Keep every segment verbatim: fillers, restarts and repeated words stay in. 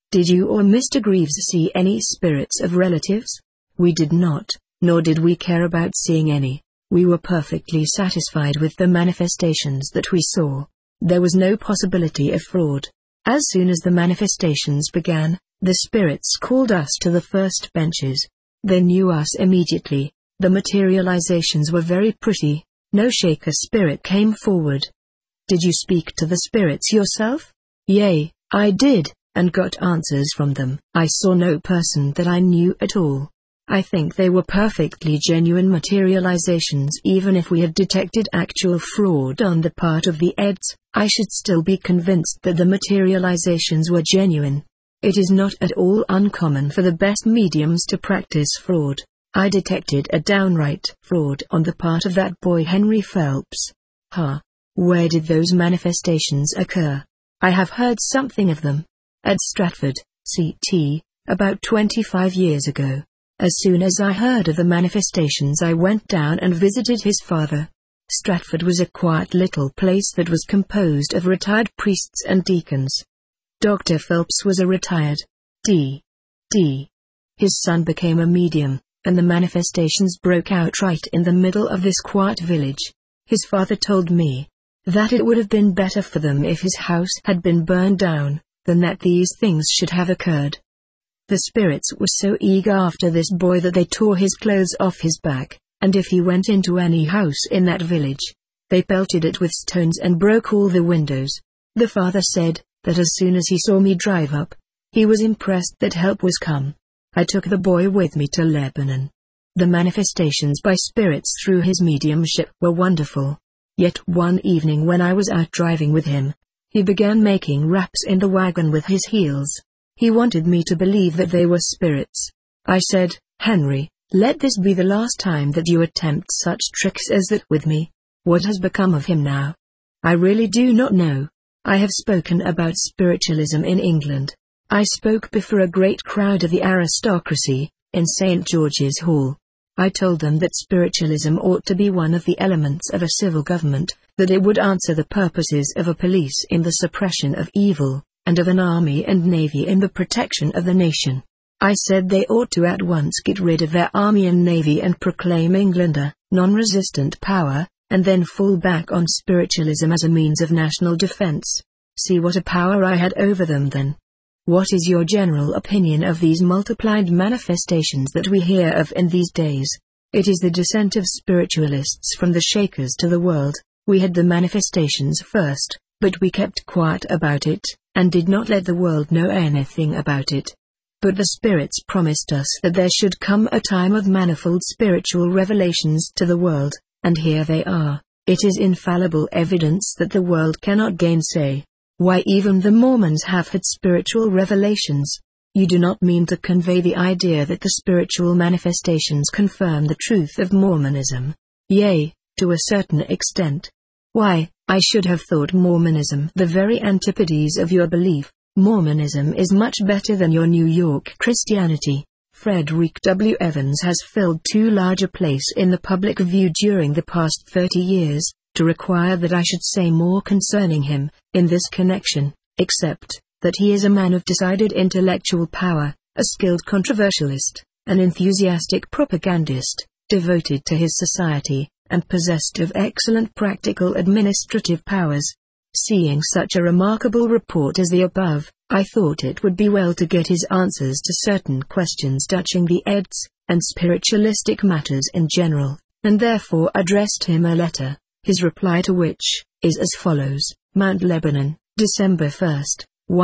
Did you or Mister Greaves see any spirits of relatives? We did not, nor did we care about seeing any. We were perfectly satisfied with the manifestations that we saw. There was no possibility of fraud. As soon as the manifestations began, the spirits called us to the first benches. They knew us immediately. The materializations were very pretty. No Shaker spirit came forward. Did you speak to the spirits yourself? Yea, I did, and got answers from them. I saw no person that I knew at all. I think they were perfectly genuine materializations. Even if we had detected actual fraud on the part of the Eds, I should still be convinced that the materializations were genuine. It is not at all uncommon for the best mediums to practice fraud. I detected a downright fraud on the part of that boy Henry Phelps. Huh. Where did those manifestations occur? I have heard something of them. At Stratford, C T, about twenty-five years ago. As soon as I heard of the manifestations, I went down and visited his father. Stratford was a quiet little place that was composed of retired priests and deacons. Doctor Phelps was a retired D. D. His son became a medium, and the manifestations broke out right in the middle of this quiet village. His father told me that it would have been better for them if his house had been burned down, than that these things should have occurred. The spirits were so eager after this boy that they tore his clothes off his back, and if he went into any house in that village, they pelted it with stones and broke all the windows. The father said that as soon as he saw me drive up, he was impressed that help was come. I took the boy with me to Lebanon. The manifestations by spirits through his mediumship were wonderful. Yet one evening when I was out driving with him, he began making raps in the wagon with his heels. He wanted me to believe that they were spirits. I said, Henry, let this be the last time that you attempt such tricks as that with me. What has become of him now? I really do not know. I have spoken about spiritualism in England. I spoke before a great crowd of the aristocracy, in Saint George's Hall. I told them that spiritualism ought to be one of the elements of a civil government, that it would answer the purposes of a police in the suppression of evil, and of an army and navy in the protection of the nation. I said they ought to at once get rid of their army and navy and proclaim England a non-resistant power, and then fall back on spiritualism as a means of national defense. See what a power I had over them then. What is your general opinion of these multiplied manifestations that we hear of in these days? It is the descent of spiritualists from the Shakers to the world. We had the manifestations first, but we kept quiet about it, and did not let the world know anything about it. But the spirits promised us that there should come a time of manifold spiritual revelations to the world, and here they are. It is infallible evidence that the world cannot gainsay. Why, even the Mormons have had spiritual revelations. You do not mean to convey the idea that the spiritual manifestations confirm the truth of Mormonism? Yea, to a certain extent. Why, I should have thought Mormonism the very antipodes of your belief. Mormonism is much better than your New York Christianity. Frederick W. Evans has filled too large a place in the public view during the past thirty years, to require that I should say more concerning him, in this connection, except that he is a man of decided intellectual power, a skilled controversialist, an enthusiastic propagandist, devoted to his society, and possessed of excellent practical administrative powers. Seeing such a remarkable report as the above, I thought it would be well to get his answers to certain questions touching the Eds, and spiritualistic matters in general, and therefore addressed him a letter, his reply to which is as follows: Mount Lebanon, December first,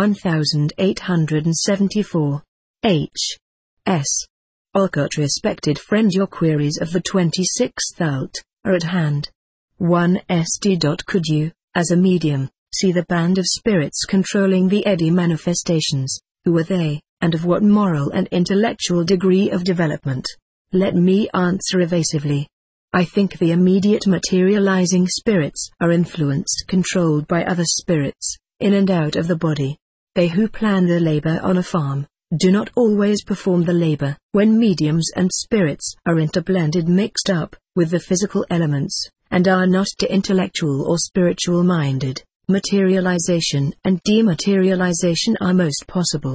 eighteen seventy-four. H. S. Olcott. Respected friend, your queries of the twenty-sixth ult. are at hand. one S D. Could you, as a medium, see the band of spirits controlling the Eddy manifestations? Who are they, and of what moral and intellectual degree of development? Let me answer evasively. I think the immediate materializing spirits are influenced, controlled by other spirits, in and out of the body. They who plan the labor on a farm, do not always perform the labor. When mediums and spirits are interblended, mixed up, with the physical elements, and are not to intellectual or spiritual minded, materialization and dematerialization are most possible.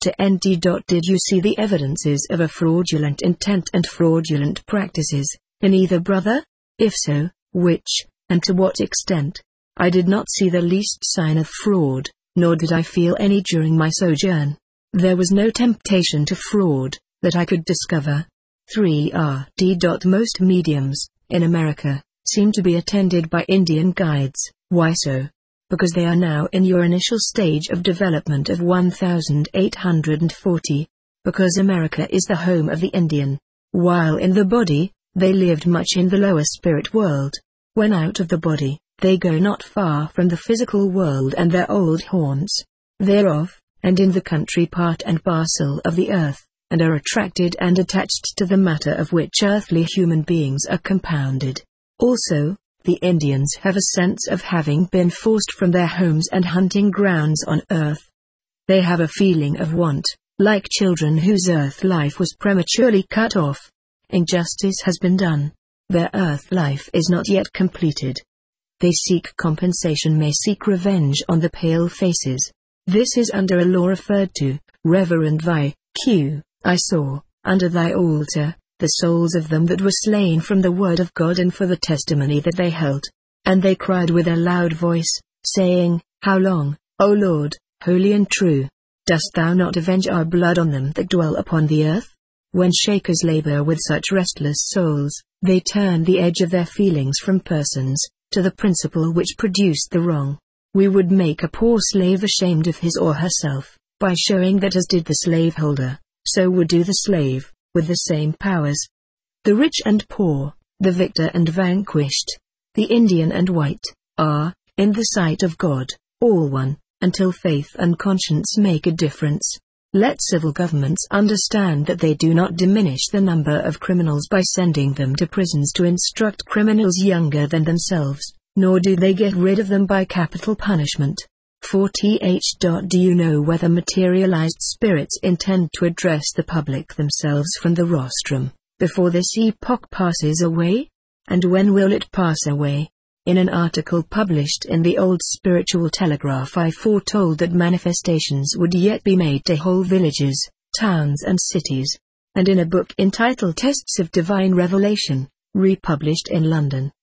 N T. Did you see the evidences of a fraudulent intent and fraudulent practices in either brother? If so, which, and to what extent? I did not see the least sign of fraud, nor did I feel any during my sojourn. There was no temptation to fraud that I could discover. three R D. Most mediums, in America, seem to be attended by Indian guides. Why so? Because they are now in your initial stage of development of one thousand eight hundred forty. Because America is the home of the Indian. While in the body, they lived much in the lower spirit world. When out of the body, they go not far from the physical world and their old haunts thereof, and in the country part and parcel of the earth, and are attracted and attached to the matter of which earthly human beings are compounded. Also, the Indians have a sense of having been forced from their homes and hunting grounds on earth. They have a feeling of want, like children whose earth life was prematurely cut off. Injustice has been done. Their earth life is not yet completed. They seek compensation, may seek revenge on the pale faces. This is under a law referred to, Reverend Vi. Q. I saw, under thy altar, the souls of them that were slain from the word of God and for the testimony that they held. And they cried with a loud voice, saying, How long, O Lord, holy and true, dost thou not avenge our blood on them that dwell upon the earth? When Shakers labor with such restless souls, they turn the edge of their feelings from persons, to the principle which produced the wrong. We would make a poor slave ashamed of his or herself, by showing that as did the slaveholder, so would do the slave, with the same powers. The rich and poor, the victor and vanquished, the Indian and white, are, in the sight of God, all one, until faith and conscience make a difference. Let civil governments understand that they do not diminish the number of criminals by sending them to prisons to instruct criminals younger than themselves, nor do they get rid of them by capital punishment. forty. Do you know whether materialized spirits intend to address the public themselves from the rostrum, before this epoch passes away? And when will it pass away? In an article published in the Old Spiritual Telegraph, I foretold that manifestations would yet be made to whole villages, towns and cities. And in a book entitled Tests of Divine Revelation, republished in London,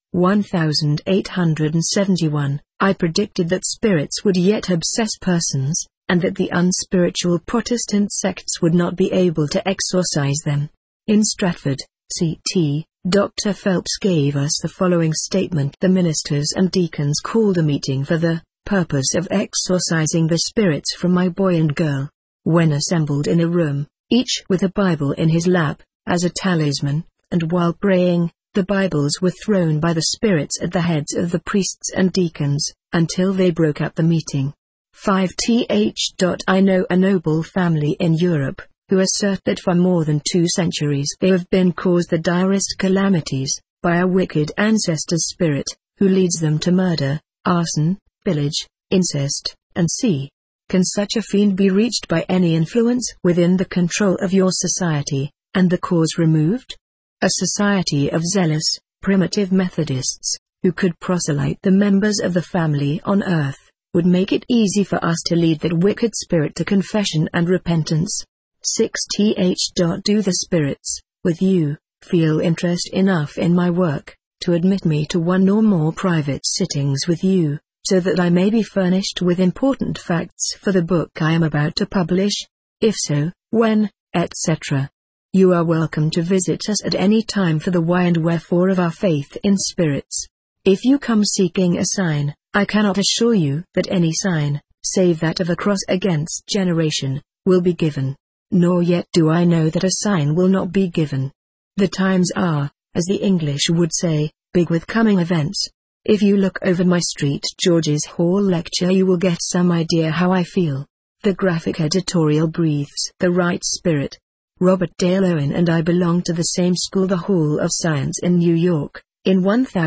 eighteen seventy-one, I predicted that spirits would yet obsess persons, and that the unspiritual Protestant sects would not be able to exorcise them. In Stratford, C T, Doctor Phelps gave us the following statement: the ministers and deacons called a meeting for the purpose of exorcising the spirits from my boy and girl. When assembled in a room, each with a Bible in his lap, as a talisman, and while praying, the Bibles were thrown by the spirits at the heads of the priests and deacons, until they broke up the meeting. five. I know a noble family in Europe, who assert that for more than two centuries they have been caused the direst calamities, by a wicked ancestor's spirit, who leads them to murder, arson, pillage, incest, and see. Can such a fiend be reached by any influence within the control of your society, and the cause removed? A society of zealous, primitive Methodists, who could proselyte the members of the family on earth, would make it easy for us to lead that wicked spirit to confession and repentance. six. Do the spirits, with you, feel interest enough in my work, to admit me to one or more private sittings with you, so that I may be furnished with important facts for the book I am about to publish? If so, when, et cetera. You are welcome to visit us at any time for the why and wherefore of our faith in spirits. If you come seeking a sign, I cannot assure you that any sign, save that of a cross against generation, will be given. Nor yet do I know that a sign will not be given. The times are, as the English would say, big with coming events. If you look over my Street George's Hall lecture, you will get some idea how I feel. The graphic editorial breathes the right spirit. Robert Dale Owen and I belong to the same school, the Hall of Science in New York, in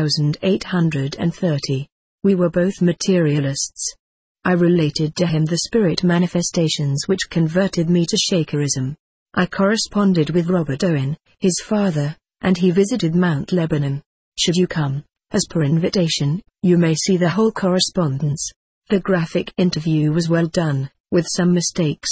eighteen thirty. We were both materialists. I related to him the spirit manifestations which converted me to Shakerism. I corresponded with Robert Owen, his father, and he visited Mount Lebanon. Should you come, as per invitation, you may see the whole correspondence. The graphic interview was well done, with some mistakes.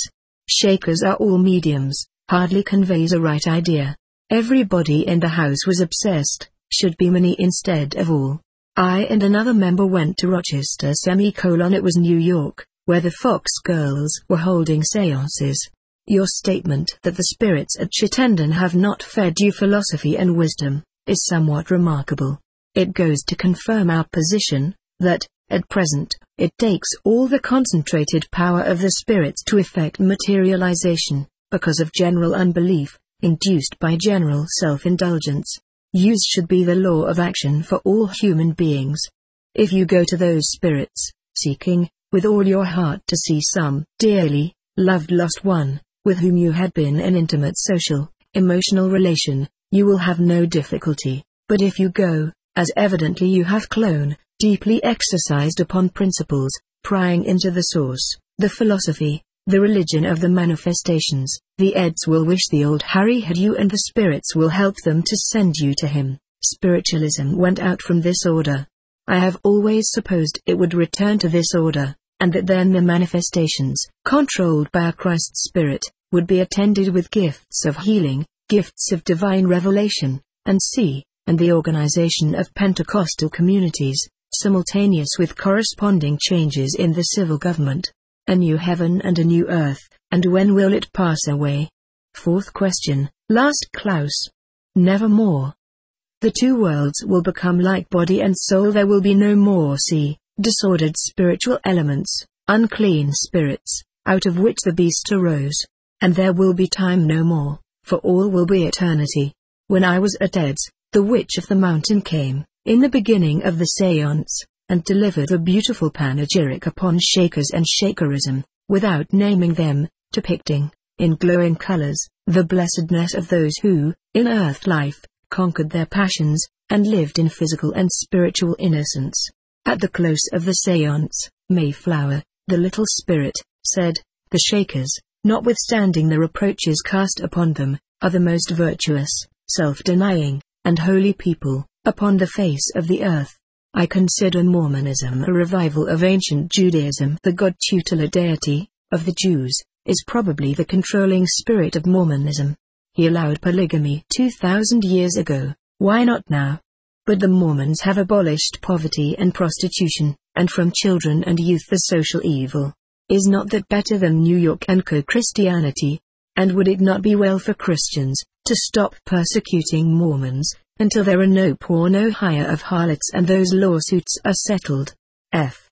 Shakers are all mediums, hardly conveys a right idea. Everybody in the house was obsessed, should be many instead of all. I and another member went to Rochester semicolon it was New York, where the Fox girls were holding seances. Your statement that the spirits at Chittenden have not fed you philosophy and wisdom is somewhat remarkable. It goes to confirm our position, that, at present, it takes all the concentrated power of the spirits to effect materialization, because of general unbelief, induced by general self-indulgence. Use should be the law of action for all human beings. If you go to those spirits, seeking, with all your heart to see some dearly loved lost one, with whom you had been in intimate social, emotional relation, you will have no difficulty. But if you go, as evidently you have clone, deeply exercised upon principles, prying into the source, the philosophy, the religion of the manifestations, the Eds will wish the old Harry had you and the spirits will help them to send you to him. Spiritualism went out from this order. I have always supposed it would return to this order, and that then the manifestations, controlled by a Christ spirit, would be attended with gifts of healing, gifts of divine revelation, and see, and the organization of Pentecostal communities, simultaneous with corresponding changes in the civil government. A new heaven and a new earth, and when will it pass away? Fourth question, last Klaus. Nevermore. The two worlds will become like body and soul. There will be no more see, disordered spiritual elements, unclean spirits, out of which the beast arose. And there will be time no more, for all will be eternity. When I was at Ed's, the witch of the mountain came, in the beginning of the seance, and delivered a beautiful panegyric upon Shakers and Shakerism, without naming them, depicting, in glowing colors, the blessedness of those who, in earth life, conquered their passions, and lived in physical and spiritual innocence. At the close of the seance, Mayflower, the little spirit, said, the Shakers, notwithstanding the reproaches cast upon them, are the most virtuous, self-denying, and holy people, upon the face of the earth. I consider Mormonism a revival of ancient Judaism. The God tutelar deity, of the Jews, is probably the controlling spirit of Mormonism. He allowed polygamy two thousand years ago, why not now? But the Mormons have abolished poverty and prostitution, and from children and youth the social evil. Is not that better than New York and co-Christianity? And would it not be well for Christians, to stop persecuting Mormons, until there are no poor no hire of harlots and those lawsuits are settled? F.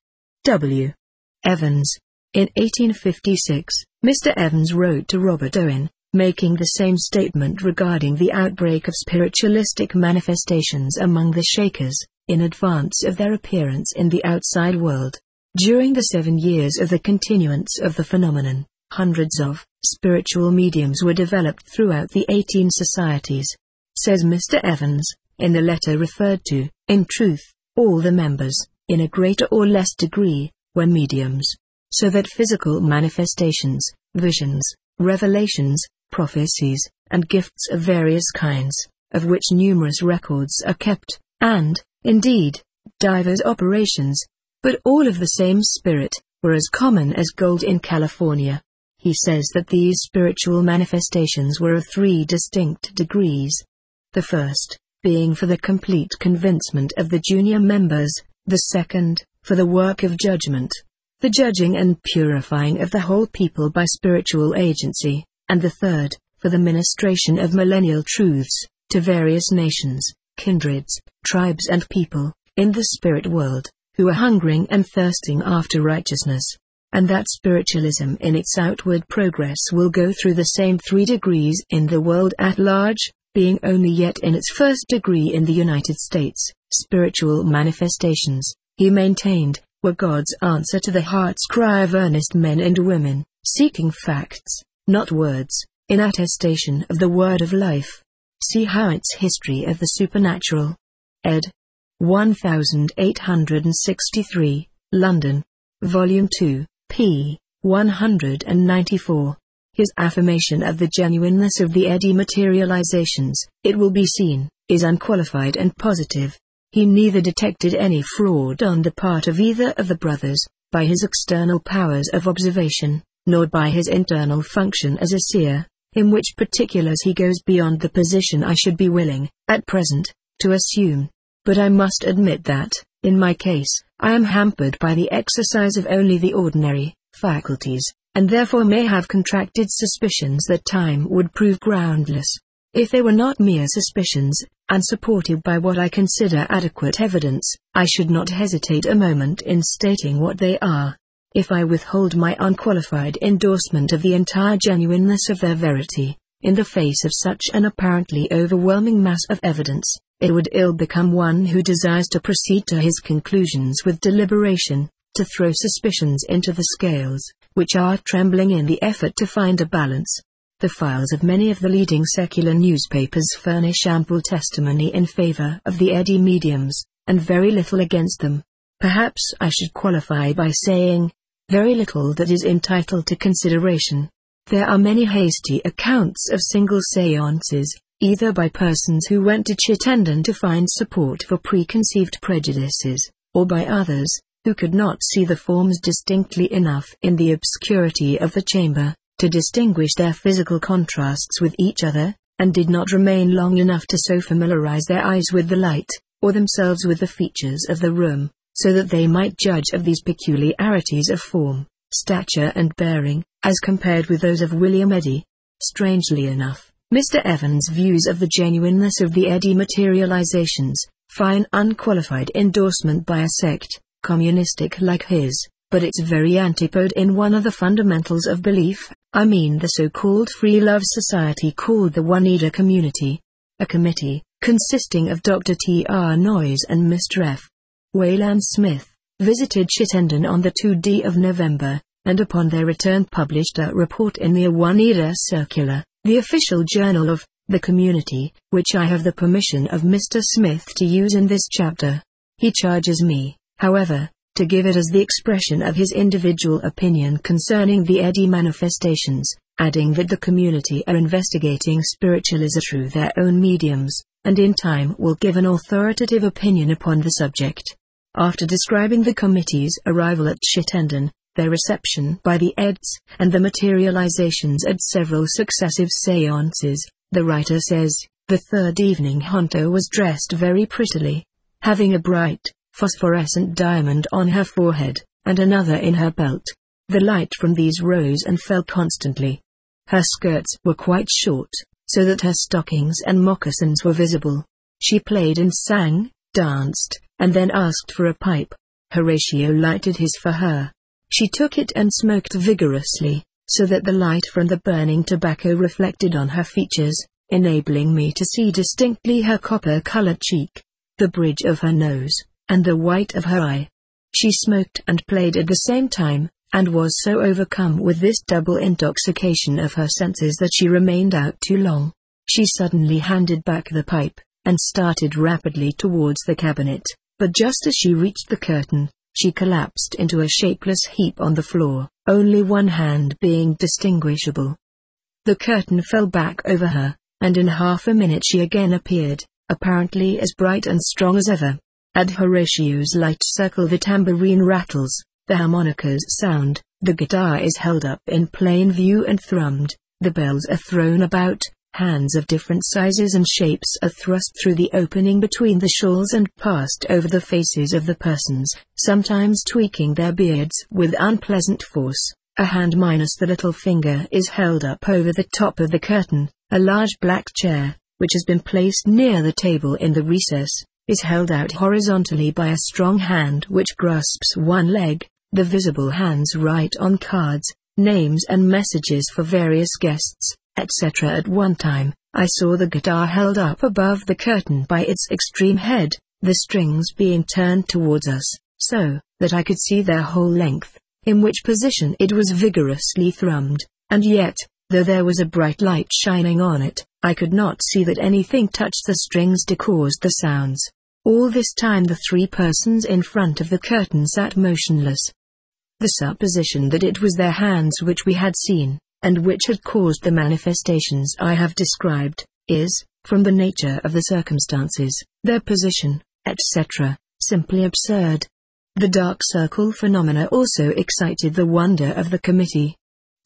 W. Evans. In eighteen fifty-six, Mister Evans wrote to Robert Owen, making the same statement regarding the outbreak of spiritualistic manifestations among the Shakers, in advance of their appearance in the outside world. During the seven years of the continuance of the phenomenon, hundreds of spiritual mediums were developed throughout the eighteen societies. Says Mister Evans, in the letter referred to, in truth, all the members, in a greater or less degree, were mediums. So that physical manifestations, visions, revelations, prophecies, and gifts of various kinds, of which numerous records are kept, and, indeed, divers operations, but all of the same spirit, were as common as gold in California. He says that these spiritual manifestations were of three distinct degrees. The first, being for the complete convincement of the junior members, the second, for the work of judgment, the judging and purifying of the whole people by spiritual agency, and the third, for the ministration of millennial truths, to various nations, kindreds, tribes and people, in the spirit world, who are hungering and thirsting after righteousness. And that spiritualism in its outward progress will go through the same three degrees in the world at large, being only yet in its first degree in the United States. Spiritual manifestations, he maintained, were God's answer to the heart's cry of earnest men and women, seeking facts, not words, in attestation of the word of life. See Howard's History of the Supernatural. Ed. eighteen sixty-three, London. Volume two, p. one hundred ninety-four. His affirmation of the genuineness of the Eddy materializations, it will be seen, is unqualified and positive. He neither detected any fraud on the part of either of the brothers, by his external powers of observation, nor by his internal function as a seer, in which particulars he goes beyond the position I should be willing, at present, to assume. But I must admit that, in my case, I am hampered by the exercise of only the ordinary faculties, and therefore may have contracted suspicions that time would prove groundless. If they were not mere suspicions, and supported by what I consider adequate evidence, I should not hesitate a moment in stating what they are. If I withhold my unqualified endorsement of the entire genuineness of their verity, in the face of such an apparently overwhelming mass of evidence, it would ill become one who desires to proceed to his conclusions with deliberation, to throw suspicions into the scales, which are trembling in the effort to find a balance. The files of many of the leading secular newspapers furnish ample testimony in favor of the Eddy mediums, and very little against them. Perhaps I should qualify by saying, very little that is entitled to consideration. There are many hasty accounts of single séances, either by persons who went to Chittenden to find support for preconceived prejudices, or by others, who could not see the forms distinctly enough in the obscurity of the chamber, to distinguish their physical contrasts with each other, and did not remain long enough to so familiarize their eyes with the light, or themselves with the features of the room, so that they might judge of these peculiarities of form, stature and bearing, as compared with those of William Eddy. Strangely enough, Mister Evans' views of the genuineness of the Eddy materializations, fine unqualified endorsement by a sect, communistic like his, but its very antipode in one of the fundamentals of belief, I mean the so-called Free Love Society called the Oneida Community. A committee, consisting of Doctor T R Noyes and Mister F. Wayland Smith, visited Chittenden on the second of November, and upon their return published a report in the Oneida Circular, the official journal of the community, which I have the permission of Mister Smith to use in this chapter. He charges me, however, to give it as the expression of his individual opinion concerning the Eddy manifestations, adding that the community are investigating spiritualism through their own mediums, and in time will give an authoritative opinion upon the subject. After describing the committee's arrival at Chittenden, their reception by the Eds, and the materializations at several successive séances, the writer says, the third evening Hunter was dressed very prettily, having a bright, phosphorescent diamond on her forehead, and another in her belt. The light from these rose and fell constantly. Her skirts were quite short, so that her stockings and moccasins were visible. She played and sang, danced, and then asked for a pipe. Horatio lighted his for her. She took it and smoked vigorously, so that the light from the burning tobacco reflected on her features, enabling me to see distinctly her copper-colored cheek, the bridge of her nose, and the white of her eye. She smoked and played at the same time, and was so overcome with this double intoxication of her senses that she remained out too long. She suddenly handed back the pipe, and started rapidly towards the cabinet, but just as she reached the curtain, she collapsed into a shapeless heap on the floor, only one hand being distinguishable. The curtain fell back over her, and in half a minute she again appeared, apparently as bright and strong as ever. At Horatio's light circle the tambourine rattles, the harmonicas sound, the guitar is held up in plain view and thrummed, the bells are thrown about, hands of different sizes and shapes are thrust through the opening between the shawls and passed over the faces of the persons, sometimes tweaking their beards with unpleasant force. A hand minus the little finger is held up over the top of the curtain. A large black chair, which has been placed near the table in the recess, is held out horizontally by a strong hand which grasps one leg. The visible hands write on cards, names and messages for various guests, et cetera. At one time, I saw the guitar held up above the curtain by its extreme head, the strings being turned towards us, so that I could see their whole length, in which position it was vigorously thrummed, and yet, though there was a bright light shining on it, I could not see that anything touched the strings to cause the sounds. All this time the three persons in front of the curtain sat motionless. The supposition that it was their hands which we had seen, and which had caused the manifestations I have described, is, from the nature of the circumstances, their position, et cetera, simply absurd. The dark circle phenomena also excited the wonder of the committee.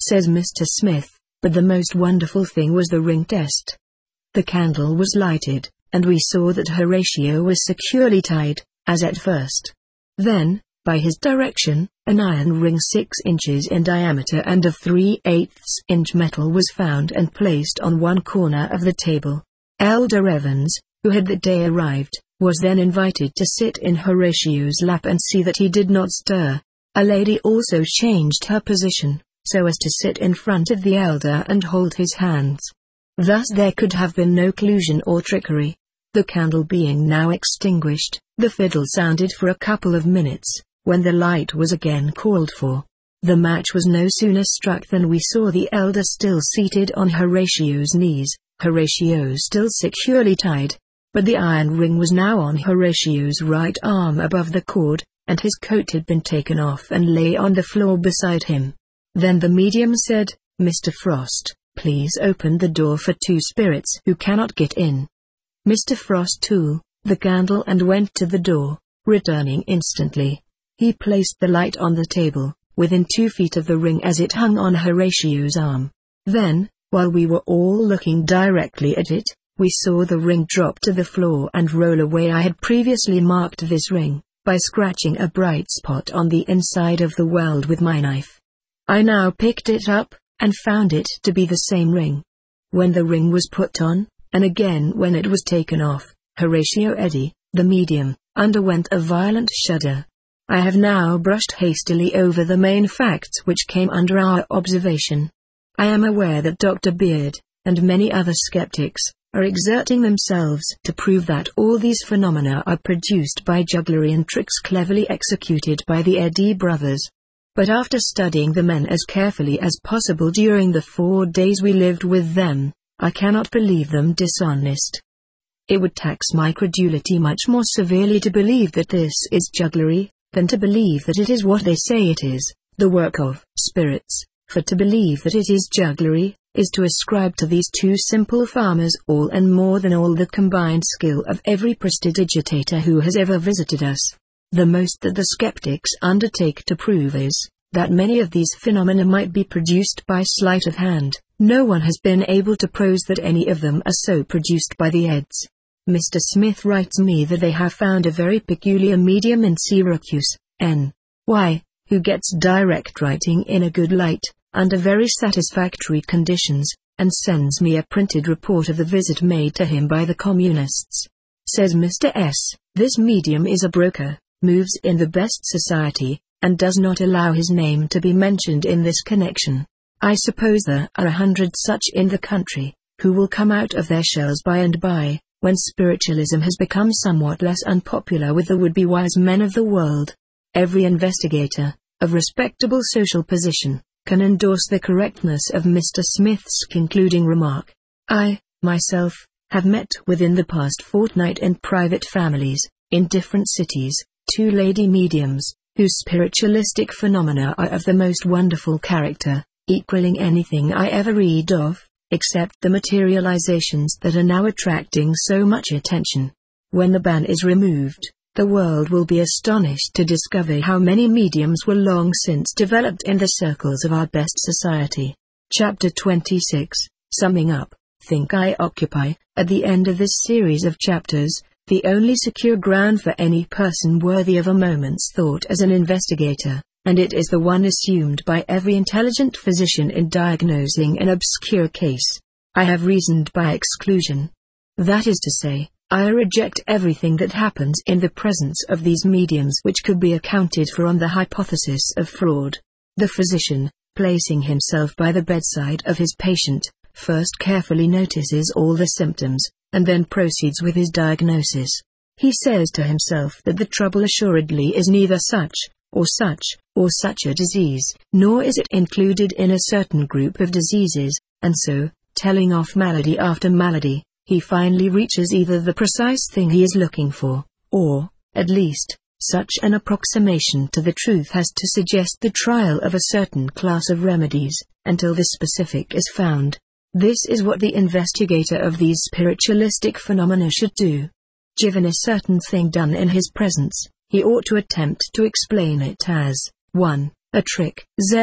says Mister Smith, but the most wonderful thing was the ring test. The candle was lighted, and we saw that Horatio was securely tied, as at first. Then, by his direction, an iron ring six inches in diameter and of three-eighths inch metal was found and placed on one corner of the table. Elder Evans, who had that day arrived, was then invited to sit in Horatio's lap and see that he did not stir. A lady also changed her position, so as to sit in front of the elder and hold his hands. Thus there could have been no collusion or trickery. The candle being now extinguished, the fiddle sounded for a couple of minutes, when the light was again called for. The match was no sooner struck than we saw the elder still seated on Horatio's knees, Horatio still securely tied. But the iron ring was now on Horatio's right arm above the cord, and his coat had been taken off and lay on the floor beside him. Then the medium said, "Mister Frost, please open the door for two spirits who cannot get in." Mister Frost took the candle and went to the door, returning instantly. He placed the light on the table, within two feet of the ring as it hung on Horatio's arm. Then, while we were all looking directly at it, we saw the ring drop to the floor and roll away. I had previously marked this ring, by scratching a bright spot on the inside of the weld with my knife. I now picked it up, and found it to be the same ring. When the ring was put on, and again when it was taken off, Horatio Eddy, the medium, underwent a violent shudder. I have now brushed hastily over the main facts which came under our observation. I am aware that Doctor Beard, and many other skeptics, are exerting themselves to prove that all these phenomena are produced by jugglery and tricks cleverly executed by the Eddy brothers. But after studying the men as carefully as possible during the four days we lived with them, I cannot believe them dishonest. It would tax my credulity much more severely to believe that this is jugglery, than to believe that it is what they say it is, the work of spirits, for to believe that it is jugglery, is to ascribe to these two simple farmers all and more than all the combined skill of every prestidigitator who has ever visited us. The most that the skeptics undertake to prove is, that many of these phenomena might be produced by sleight of hand. No one has been able to prove that any of them are so produced by the Eds. Mister Smith writes me that they have found a very peculiar medium in Syracuse, N Y, who gets direct writing in a good light, under very satisfactory conditions, and sends me a printed report of the visit made to him by the communists. Says Mister S, this medium is a broker, moves in the best society, and does not allow his name to be mentioned in this connection. I suppose there are a hundred such in the country, who will come out of their shells by and by, when spiritualism has become somewhat less unpopular with the would-be wise men of the world. Every investigator, of respectable social position, can endorse the correctness of Mister Smith's concluding remark. I, myself, have met within the past fortnight in private families, in different cities, two lady mediums, whose spiritualistic phenomena are of the most wonderful character, equaling anything I ever read of, except the materializations that are now attracting so much attention. When the ban is removed, the world will be astonished to discover how many mediums were long since developed in the circles of our best society. Chapter twenty-six, Summing Up. Think I occupy, at the end of this series of chapters, the only secure ground for any person worthy of a moment's thought as an investigator, and it is the one assumed by every intelligent physician in diagnosing an obscure case. I have reasoned by exclusion. That is to say, I reject everything that happens in the presence of these mediums which could be accounted for on the hypothesis of fraud. The physician, placing himself by the bedside of his patient, first carefully notices all the symptoms, and then proceeds with his diagnosis. He says to himself that the trouble assuredly is neither such, or such, or such a disease, nor is it included in a certain group of diseases, and so, telling off malady after malady, he finally reaches either the precise thing he is looking for, or, at least, such an approximation to the truth as to suggest the trial of a certain class of remedies, until the specific is found. This is what the investigator of these spiritualistic phenomena should do. Given a certain thing done in his presence, he ought to attempt to explain it as one A trick, Z,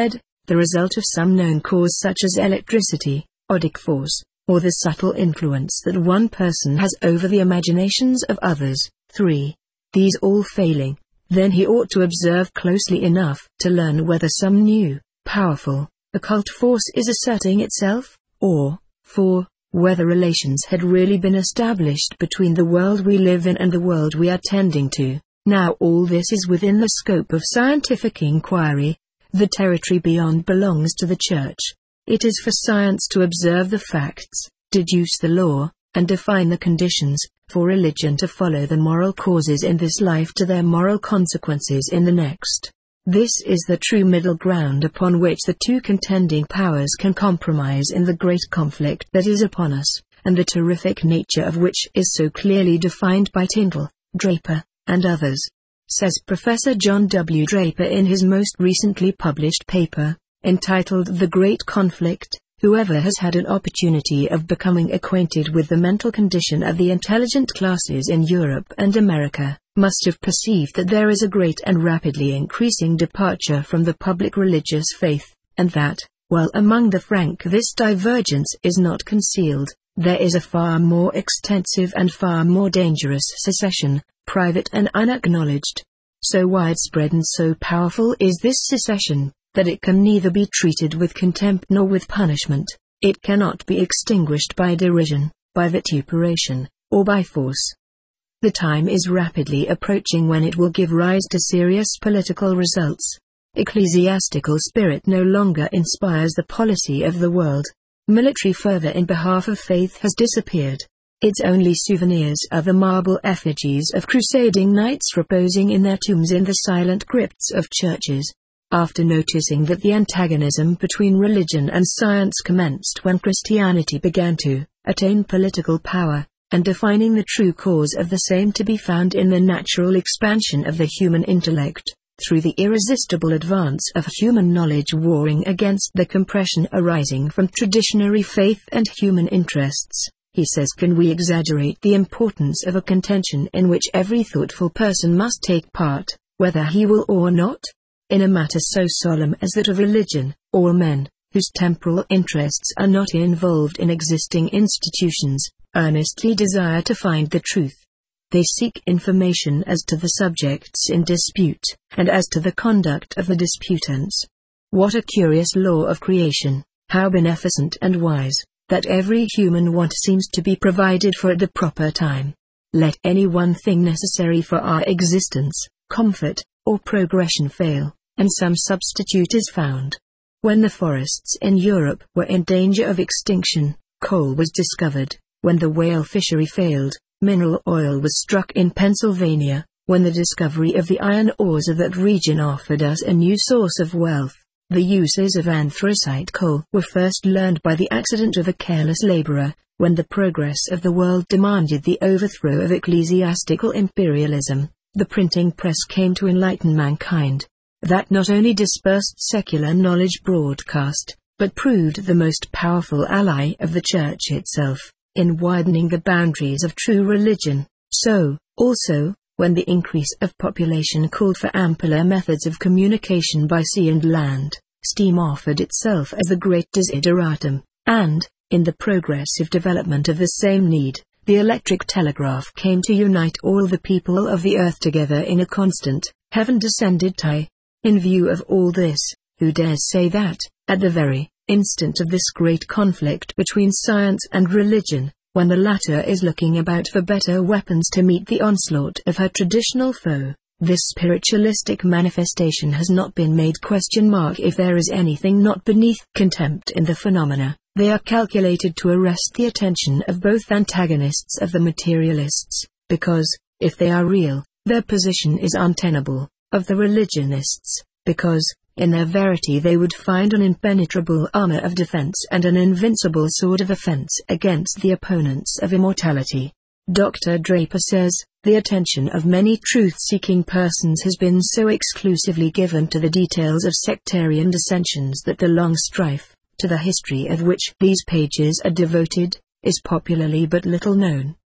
the result of some known cause such as electricity, odic force, or the subtle influence that one person has over the imaginations of others. three. These all failing, then he ought to observe closely enough to learn whether some new, powerful, occult force is asserting itself, or, four, whether relations had really been established between the world we live in and the world we are tending to. Now all this is within the scope of scientific inquiry. The territory beyond belongs to the Church. It is for science to observe the facts, deduce the law, and define the conditions, for religion to follow the moral causes in this life to their moral consequences in the next. This is the true middle ground upon which the two contending powers can compromise in the great conflict that is upon us, and the terrific nature of which is so clearly defined by Tyndall, Draper, and others. Says Professor John W. Draper in his most recently published paper, entitled The Great Conflict, whoever has had an opportunity of becoming acquainted with the mental condition of the intelligent classes in Europe and America, must have perceived that there is a great and rapidly increasing departure from the public religious faith, and that, while among the frank this divergence is not concealed, there is a far more extensive and far more dangerous secession, private and unacknowledged. So widespread and so powerful is this secession, that it can neither be treated with contempt nor with punishment. It cannot be extinguished by derision, by vituperation, or by force. The time is rapidly approaching when it will give rise to serious political results. Ecclesiastical spirit no longer inspires the policy of the world. Military fervor in behalf of faith has disappeared. Its only souvenirs are the marble effigies of crusading knights reposing in their tombs in the silent crypts of churches. After noticing that the antagonism between religion and science commenced when Christianity began to attain political power, and defining the true cause of the same to be found in the natural expansion of the human intellect, through the irresistible advance of human knowledge warring against the compression arising from traditionary faith and human interests, he says, can we exaggerate the importance of a contention in which every thoughtful person must take part, whether he will or not? In a matter so solemn as that of religion, all men, whose temporal interests are not involved in existing institutions, earnestly desire to find the truth. They seek information as to the subjects in dispute, and as to the conduct of the disputants. What a curious law of creation, how beneficent and wise, that every human want seems to be provided for at the proper time. Let any one thing necessary for our existence, comfort, or progression fail, and some substitute is found. When the forests in Europe were in danger of extinction, coal was discovered. When the whale fishery failed, mineral oil was struck in Pennsylvania. When the discovery of the iron ores of that region offered us a new source of wealth, the uses of anthracite coal were first learned by the accident of a careless laborer. When the progress of the world demanded the overthrow of ecclesiastical imperialism, the printing press came to enlighten mankind. That not only dispersed secular knowledge broadcast, but proved the most powerful ally of the Church itself, in widening the boundaries of true religion. So, also, when the increase of population called for ampler methods of communication by sea and land, steam offered itself as the great desideratum, and, in the progressive development of the same need, the electric telegraph came to unite all the people of the earth together in a constant, heaven-descended tie. In view of all this, who dares say that, at the very instant of this great conflict between science and religion, when the latter is looking about for better weapons to meet the onslaught of her traditional foe, this spiritualistic manifestation has not been made question mark? If there is anything not beneath contempt in the phenomena, they are calculated to arrest the attention of both antagonists of the materialists, because, if they are real, their position is untenable; of the religionists, because, in their verity they would find an impenetrable armor of defense and an invincible sword of offense against the opponents of immortality. Doctor Draper says, the attention of many truth-seeking persons has been so exclusively given to the details of sectarian dissensions that the long strife, to the history of which these pages are devoted, is popularly but little known.